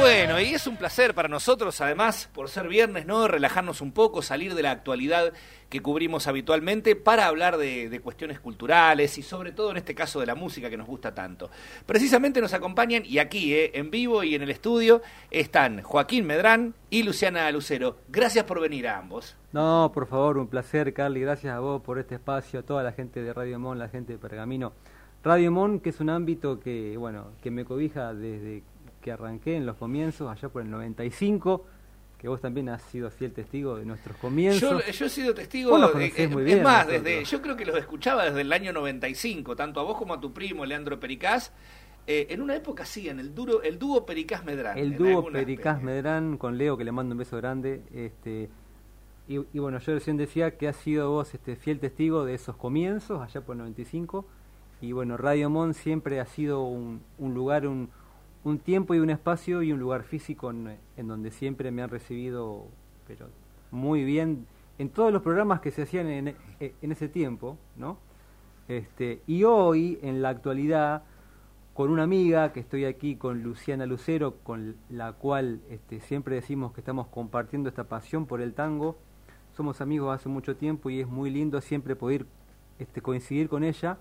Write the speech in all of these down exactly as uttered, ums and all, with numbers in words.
Bueno, y es un placer para nosotros, además, por ser viernes, ¿no? Relajarnos un poco, salir de la actualidad que cubrimos habitualmente para hablar de, de cuestiones culturales y sobre todo en este caso de la música que nos gusta tanto. Precisamente nos acompañan, y aquí, eh, en vivo y en el estudio, están Joaquín Medrán y Luciana Lucero. Gracias por venir a ambos. No, por favor, un placer, Carly. Gracias a vos por este espacio, a toda la gente de Radio Mon, la gente de Pergamino. Radio Mon, que es un ámbito que, bueno, que me cobija desde que arranqué en los comienzos, allá por el noventa y cinco, que vos también has sido fiel testigo de nuestros comienzos. Yo, yo he sido testigo, vos los de, conocés muy es bien, más, nosotros. desde, yo creo que los escuchaba desde el año noventa y cinco, tanto a vos como a tu primo, Leandro Pericás, eh, en una época sí, en el, duro, el dúo Pericás-Medrán. El dúo Pericás-Medrán con Leo, que le mando un beso grande, este... Y, y bueno, yo recién decía que has sido vos este, fiel testigo de esos comienzos, allá por el noventa y cinco, y bueno, Radio Mon siempre ha sido un, un lugar, un, un tiempo y un espacio y un lugar físico en, en donde siempre me han recibido, pero muy bien, en todos los programas que se hacían en, en ese tiempo, ¿no? Este, y hoy, en la actualidad, con una amiga que estoy aquí, con Luciana Lucero, con la cual este, siempre decimos que estamos compartiendo esta pasión por el tango. Somos amigos hace mucho tiempo y es muy lindo siempre poder este, coincidir con ella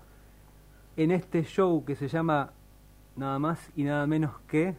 en este show que se llama nada más y nada menos que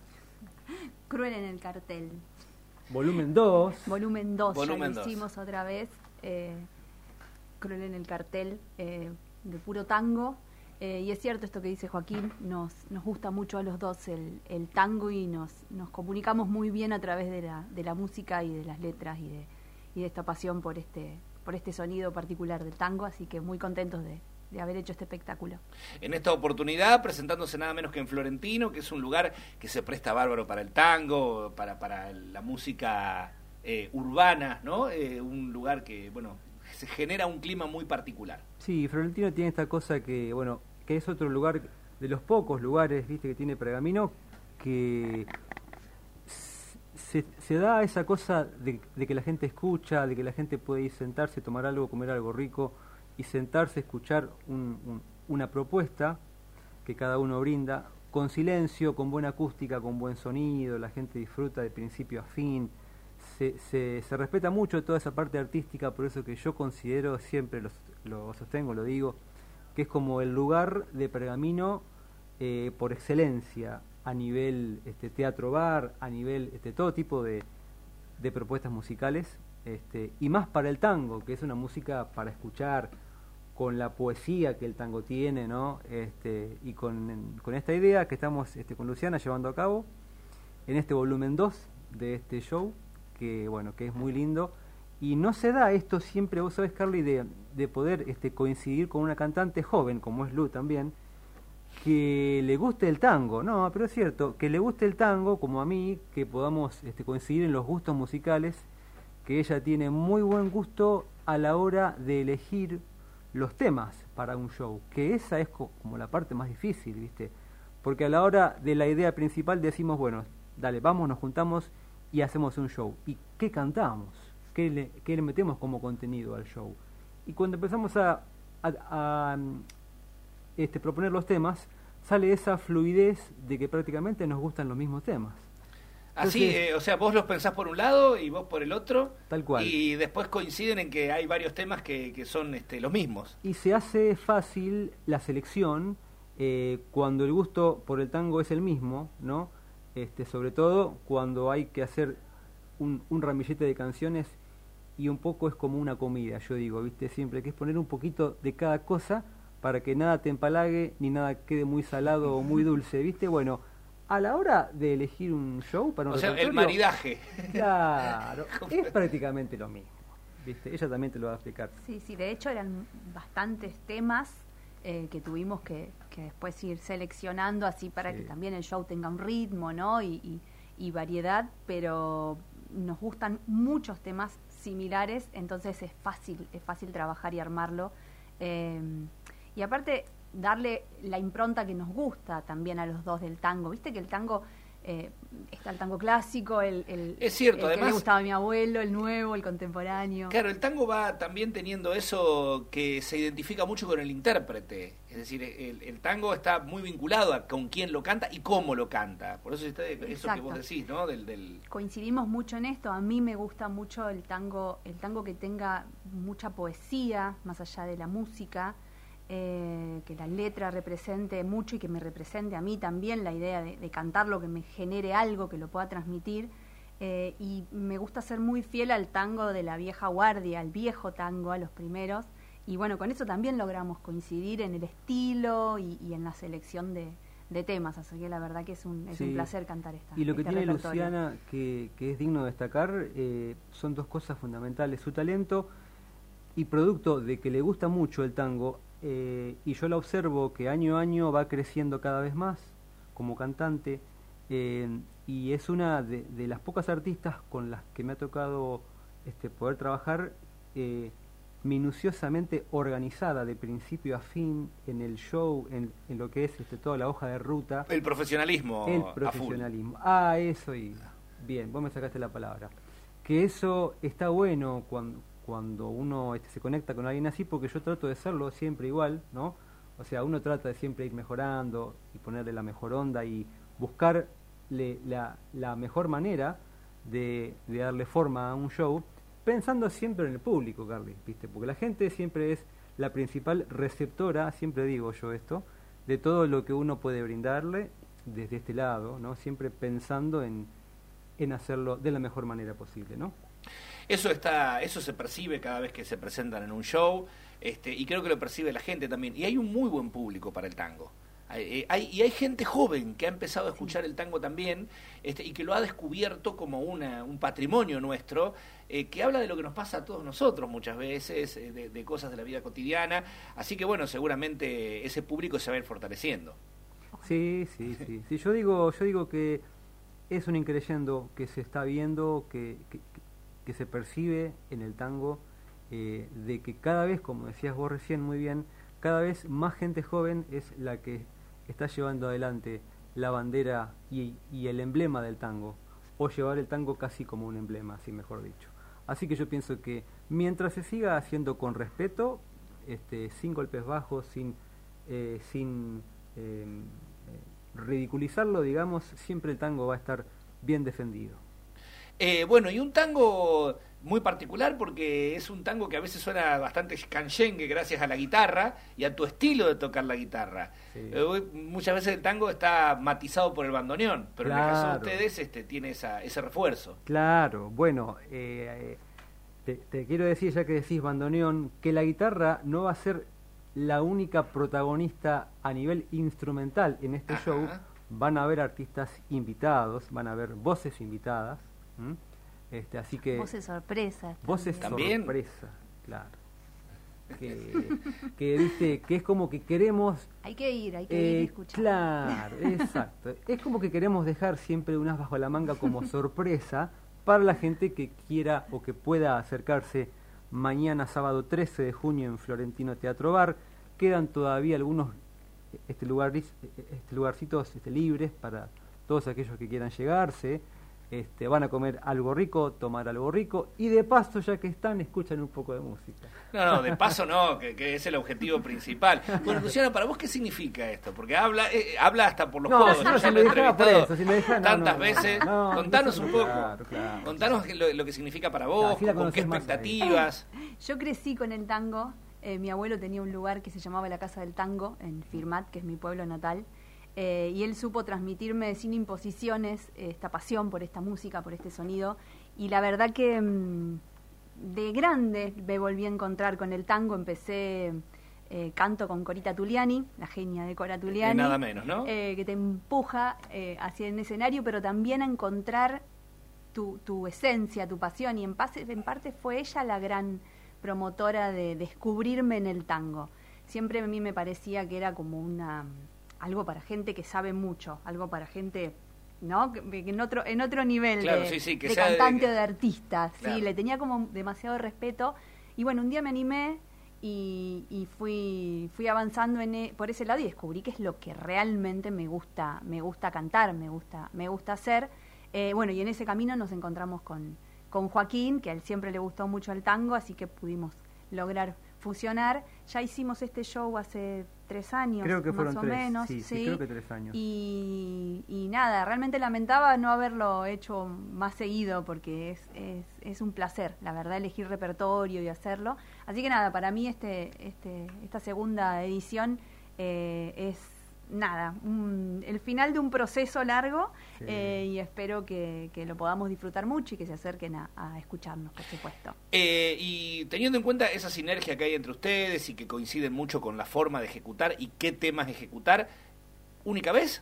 Cruel en el cartel. Volumen dos. Volumen dos, ya Volumen lo dos. hicimos otra vez. Eh, Cruel en el cartel, eh, de puro tango. Eh, y es cierto esto que dice Joaquín, nos, nos gusta mucho a los dos el, el tango y nos, nos comunicamos muy bien a través de la, de la música y de las letras y de, y de esta pasión por este, por este sonido particular del tango, así que muy contentos de, de haber hecho este espectáculo. En esta oportunidad, presentándose nada menos que en Florentino, que es un lugar que se presta bárbaro para el tango, para, para la música eh, urbana, ¿no? Eh, un lugar que, bueno, se genera un clima muy particular. Sí, Florentino tiene esta cosa que, bueno, que es otro lugar, de los pocos lugares, viste, que tiene Pergamino, que se, se da esa cosa de, de que la gente escucha, de que la gente puede ir sentarse, tomar algo, comer algo rico, y sentarse, escuchar un, un, una propuesta que cada uno brinda, con silencio, con buena acústica, con buen sonido, la gente disfruta de principio a fin, se, se, se respeta mucho toda esa parte artística, por eso que yo considero, siempre lo, lo sostengo, lo digo, que es como el lugar de Pergamino eh, por excelencia, a nivel este, teatro-bar, a nivel este, todo tipo de, de propuestas musicales, este, y más para el tango, que es una música para escuchar, con la poesía que el tango tiene, ¿no? Este, y con, con esta idea que estamos este, con Luciana llevando a cabo, en este volumen dos de este show, que bueno, que es muy lindo. Y no se da esto siempre, vos sabés, Carly, de, de poder este, coincidir con una cantante joven, como es Lu también, que le guste el tango, no, pero es cierto, que le guste el tango, como a mí, que podamos este, coincidir en los gustos musicales, que ella tiene muy buen gusto a la hora de elegir los temas para un show, que esa es co como la parte más difícil, ¿viste? Porque a la hora de la idea principal decimos, bueno, dale, vamos, nos juntamos y hacemos un show. ¿Y qué cantamos? ¿Qué le, qué le metemos como contenido al show? Y cuando empezamos a, a, a este, proponer los temas, sale esa fluidez de que prácticamente nos gustan los mismos temas. Así, Entonces, eh, o sea, vos los pensás por un lado y vos por el otro. Tal cual. Y después coinciden en que hay varios temas que, que son este, los mismos. Y se hace fácil la selección eh, cuando el gusto por el tango es el mismo, ¿no? Este, sobre todo cuando hay que hacer un, un ramillete de canciones y un poco es como una comida, yo digo, ¿viste? Siempre que es poner un poquito de cada cosa para que nada te empalague ni nada quede muy salado o muy dulce, ¿viste? Bueno, a la hora de elegir un show para un O sea, repertorio, el maridaje. claro, es prácticamente lo mismo, ¿viste? Ella también te lo va a explicar. Sí, sí, de hecho eran bastantes temas eh, que tuvimos que, que después ir seleccionando así para Sí. que también el show tenga un ritmo, ¿no? Y, y, y variedad, pero nos gustan muchos temas similares, entonces es fácil, es fácil trabajar y armarlo. Eh, y aparte, darle la impronta que nos gusta también a los dos del tango. Viste que el tango Eh, está el tango clásico, el, el, es cierto, el que además, le gustaba a mi abuelo, el nuevo, el contemporáneo. Claro, el tango va también teniendo eso que se identifica mucho con el intérprete. Es decir, el, el tango está muy vinculado a con quién lo canta y cómo lo canta. Por eso está eso Exacto. que vos decís, ¿no? Del, del... Coincidimos mucho en esto. A mí me gusta mucho el tango, el tango que tenga mucha poesía, más allá de la música. Eh, que la letra represente mucho y que me represente a mí también la idea de, de cantarlo, que me genere algo, que lo pueda transmitir. Eh, y me gusta ser muy fiel al tango de la vieja guardia, al viejo tango, a los primeros. Y bueno, con eso también logramos coincidir en el estilo y, y en la selección de, de temas. Así que la verdad que es un, es sí. un placer cantar esta. Y lo que este tiene repertorio. Luciana, que, que es digno de destacar, eh, son dos cosas fundamentales. Su talento y producto de que le gusta mucho el tango. Eh, y yo la observo que año a año va creciendo cada vez más como cantante, eh, y es una de, de las pocas artistas con las que me ha tocado este, poder trabajar eh, minuciosamente organizada de principio a fin en el show, en, en lo que es este, toda la hoja de ruta. El profesionalismo. El profesionalismo. Ah, eso y bien, vos me sacaste la palabra. Que eso está bueno cuando cuando uno este, se conecta con alguien así, porque yo trato de serlo siempre igual, ¿no? O sea, uno trata de siempre ir mejorando y ponerle la mejor onda y buscarle la, la mejor manera de, de darle forma a un show, pensando siempre en el público, Carly, ¿viste? Porque la gente siempre es la principal receptora, siempre digo yo esto, de todo lo que uno puede brindarle desde este lado, ¿no? Siempre pensando en, en hacerlo de la mejor manera posible, ¿no? Eso está, eso se percibe cada vez que se presentan en un show, este, y creo que lo percibe la gente también. Y hay un muy buen público para el tango. Hay, hay, y hay gente joven que ha empezado a escuchar el tango también, este, y que lo ha descubierto como una, un patrimonio nuestro, eh, que habla de lo que nos pasa a todos nosotros muchas veces, eh, de, de cosas de la vida cotidiana. Así que bueno, seguramente ese público se va a ir fortaleciendo. Sí, sí, sí. sí yo digo, yo digo que es un increyendo que se está viendo, que, que que se percibe en el tango, eh, de que cada vez, como decías vos recién muy bien, cada vez más gente joven es la que está llevando adelante la bandera y, y el emblema del tango, o llevar el tango casi como un emblema, así mejor dicho. Así que yo pienso que mientras se siga haciendo con respeto, este, sin golpes bajos, sin, eh, sin eh, ridiculizarlo, digamos, siempre el tango va a estar bien defendido. Eh, bueno, y un tango muy particular porque es un tango que a veces suena bastante canchengue gracias a la guitarra y a tu estilo de tocar la guitarra. Sí. Eh, muchas veces el tango está matizado por el bandoneón, pero claro. En el caso de ustedes este, tiene esa, ese refuerzo. Claro, bueno, eh, te, te quiero decir, ya que decís bandoneón, que la guitarra no va a ser la única protagonista a nivel instrumental en este Ajá. show. Van a haber artistas invitados, van a haber voces invitadas. ¿Mm? Este, así que voces sorpresas voces también. sorpresa, claro, que, que viste que es como que queremos hay que ir hay que eh, ir y escuchar, claro, exacto, es como que queremos dejar siempre unas bajo la manga como sorpresa para la gente que quiera o que pueda acercarse mañana sábado trece de junio en Florentino Teatro Bar. Quedan todavía algunos este lugar este lugarcitos este, libres para todos aquellos que quieran llegarse. Este, van a comer algo rico, tomar algo rico y de paso, ya que están, escuchan un poco de música. No, no, de paso no, que, que es el objetivo principal. Bueno, Luciana, ¿para vos qué significa esto? Porque habla eh, habla hasta por los no, codos. No, no, si me dejaba por eso, si me dejaba, tantas no, no, veces. No, no, contanos no, un poco. Claro, claro, contanos claro. Lo, lo que significa para vos, claro, con qué expectativas. Yo crecí con el tango. Eh, mi abuelo tenía un lugar que se llamaba la Casa del Tango, en Firmat, que es mi pueblo natal. Eh, y él supo transmitirme sin imposiciones eh, esta pasión por esta música, por este sonido, y la verdad que mmm, de grande me volví a encontrar con el tango. Empecé eh, canto con Corita Tuliani, la genia de Cora Tuliani, nada menos, ¿no? Eh, que te empuja eh, hacia el escenario, pero también a encontrar tu, tu esencia, tu pasión, y en, pase, en parte fue ella la gran promotora de descubrirme en el tango. Siempre a mí me parecía que era como una algo para gente que sabe mucho, algo para gente, ¿no? Que, que en otro en otro nivel claro, de, sí, sí, que de sea cantante de, o de artista, claro. sí, le tenía como demasiado respeto. Y bueno, un día me animé y, y fui fui avanzando en e, por ese lado y descubrí que es lo que realmente me gusta me gusta cantar, me gusta me gusta hacer. Eh, bueno, y en ese camino nos encontramos con, con Joaquín, que a él siempre le gustó mucho el tango, así que pudimos lograr fusionar. Ya hicimos este show hace tres años, creo que más fueron o tres, menos. sí, Sí, sí, creo que tres años. Y, y nada, realmente lamentaba no haberlo hecho más seguido, porque es, es, es un placer, la verdad, elegir repertorio y hacerlo. Así que nada, para mí este, este, esta segunda edición eh, es nada, un, el final de un proceso largo, sí. eh, y espero que, que lo podamos disfrutar mucho y que se acerquen a, a escucharnos, por supuesto. Eh, y teniendo en cuenta esa sinergia que hay entre ustedes y que coinciden mucho con la forma de ejecutar y qué temas ejecutar, ¿única vez?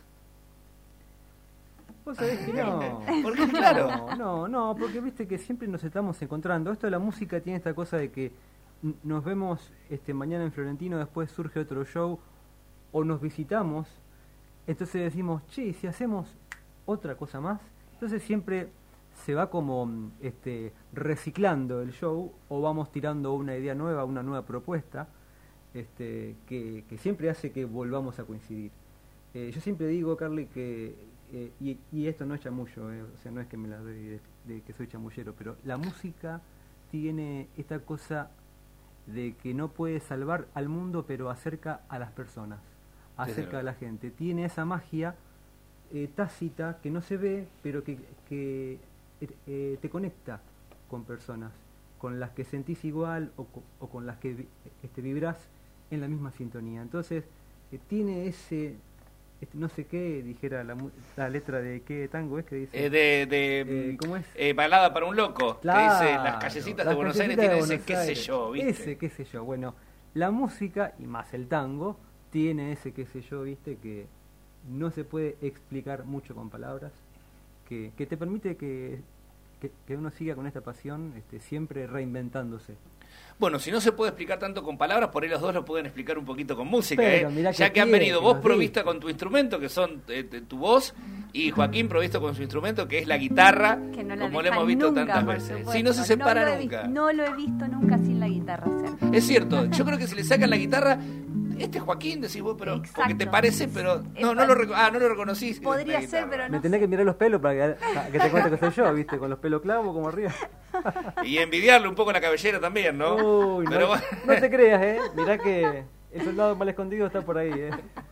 Vos sabés que no. Porque claro. No, no, no, porque viste que siempre nos estamos encontrando. Esto de la música tiene esta cosa de que nos vemos este mañana en Florentino, después surge otro show, o nos visitamos, entonces decimos, che, si hacemos otra cosa más, entonces siempre se va como este reciclando el show, o vamos tirando una idea nueva, una nueva propuesta, este que, que siempre hace que volvamos a coincidir. Eh, yo siempre digo, Carly, que, eh, y, y esto no es chamullo, eh, o sea, no es que me la doy de, de que soy chamullero, pero la música tiene esta cosa de que no puede salvar al mundo, pero acerca a las personas, acerca de la gente. Tiene esa magia eh, tácita que no se ve, pero que, que eh, te conecta con personas, con las que sentís igual o, o con las que este, vibrás en la misma sintonía. Entonces, eh, tiene ese, este, no sé qué, dijera la, la letra de qué tango es que dice. Eh, de, de eh, ¿Cómo es? Eh, Balada para un loco. Claro, que dice, las callecitas las de Buenos Aires callecitas tienen de ese qué Buenos sé yo, ¿viste? Ese qué sé yo. Bueno, la música, y más el tango, tiene ese qué sé yo, viste, que no se puede explicar mucho con palabras, que, que te permite que, que, que uno siga con esta pasión, este, siempre reinventándose. Bueno, si no se puede explicar tanto con palabras, por ahí los dos lo pueden explicar un poquito con música, Pero, ¿eh? mirá Ya que que han quiere, venido que vos nos provista dice. con tu instrumento, que son eh, tu voz, y Joaquín provisto con su instrumento, que es la guitarra, Que no la como lo deja hemos visto nunca, tantas por veces. supuesto. Sí, no se separa no lo he nunca. vi- No lo he visto nunca sin la guitarra hacer. Es cierto, yo creo que si le sacan la guitarra, este es Joaquín, decís vos, pero Exacto. porque te parece, pero Es no, no lo reco- ah, no lo reconocís. Podría la ser, guitarra. pero Me no tenés sé. que mirar los pelos para que, que te cuente que soy yo, viste, con los pelos clavos como arriba. Y envidiarle un poco la cabellera también, ¿no? Uy, Pero no, bueno. no te creas, eh. Mirá que el soldado mal escondido está por ahí, eh.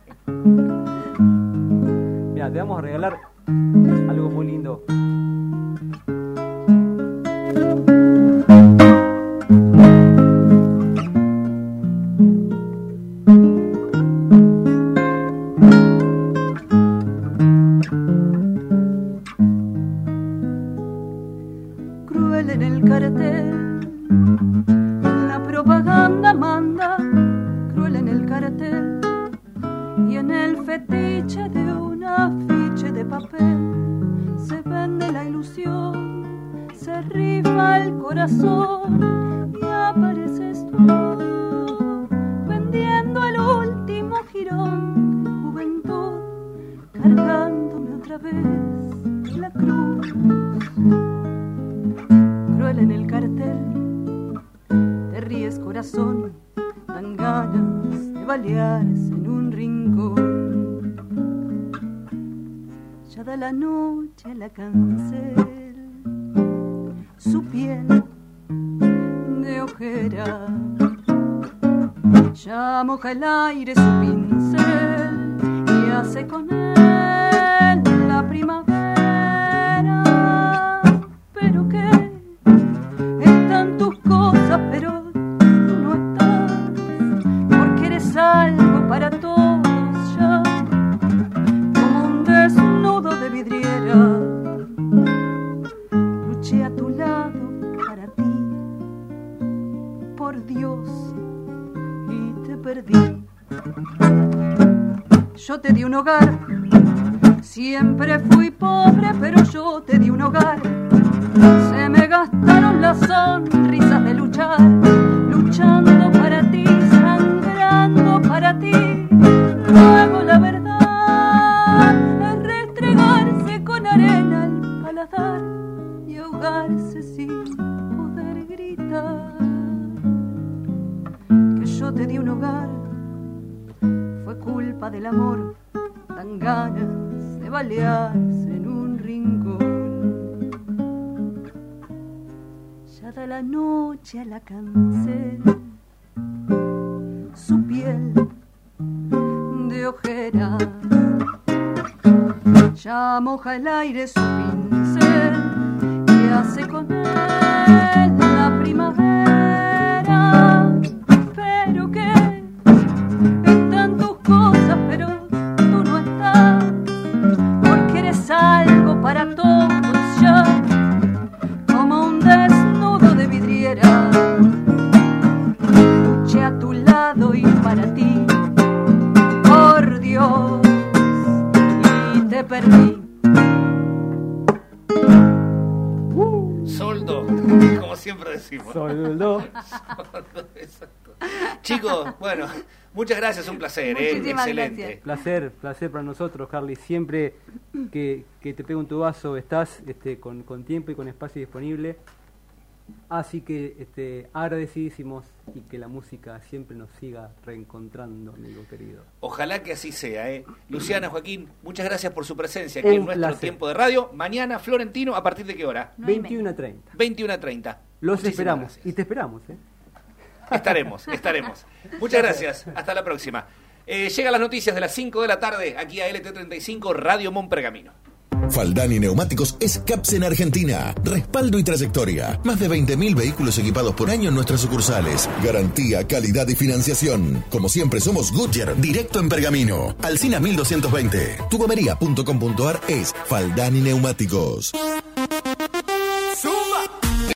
Mira, te vamos a regalar algo muy lindo. Cruel en el cartel, la propaganda manda, cruel en el cartel y en el fetiche de un afiche de papel se vende la ilusión, se rifa el corazón y apareces tú vendiendo el último jirón de juventud, cargándome otra vez la cruz. Cruel en el cartel, te ríes corazón, dan ganas de balearse en un rincón. Ya da la noche a la cancel, su piel de ojera, ya moja el aire su pincel y hace con él la primavera. Pero que están tus cosas, pero tú no estás, porque eres algo para todos ya, como un desnudo de vidriera. Luché a tu lado para ti, por Dios, y te perdí. Yo te di un hogar, siempre fui pobre, pero yo te di un hogar. Se me gastaron las sonrisas de luchar, luchando para ti, sangrando para ti. Luego la verdad es restregarse con arena al paladar y ahogarse sin poder gritar. Que dan ganas de balearse en un rincón. Ya da la noche a la cancel su piel de ojeras, ya moja el aire su pincel y hace con él la primavera. Pero que están tus cosas, pero tú no estás, porque eres algo para todos ya, como un desnudo de vidriera. Luché a tu lado y para ti, por Dios, y te perdí. Soldo, como siempre decimos. Soldo. Soldo, exacto. Chicos, bueno, muchas gracias, un placer, ¿eh? Muchísimas Excelente. gracias. Placer, placer para nosotros, Harley. Siempre que, que te pego un tubazo estás este, con, con tiempo y con espacio disponible. Así que este, agradecidísimos y que la música siempre nos siga reencontrando, amigo querido. Ojalá que así sea, ¿eh? Luciana, Joaquín, muchas gracias por su presencia aquí Un en nuestro placer. tiempo de radio. Mañana, Florentino, ¿a partir de qué hora? Nueve y media. veintiuno a treinta. veintiuno a treinta. Los Muchísimas esperamos. gracias. Y te esperamos, ¿eh? Estaremos, estaremos. Muchas gracias. Hasta la próxima. Eh, llegan las noticias de las cinco de la tarde aquí a L T treinta y cinco Radio Mon Pergamino. Faldani Neumáticos es C A P S en Argentina. Respaldo y trayectoria. Más de veinte mil vehículos equipados por año en nuestras sucursales. Garantía, calidad y financiación. Como siempre somos Goodyear, directo en Pergamino. Alsina mil doscientos veinte. Tugomería punto com punto ar es Faldani Neumáticos.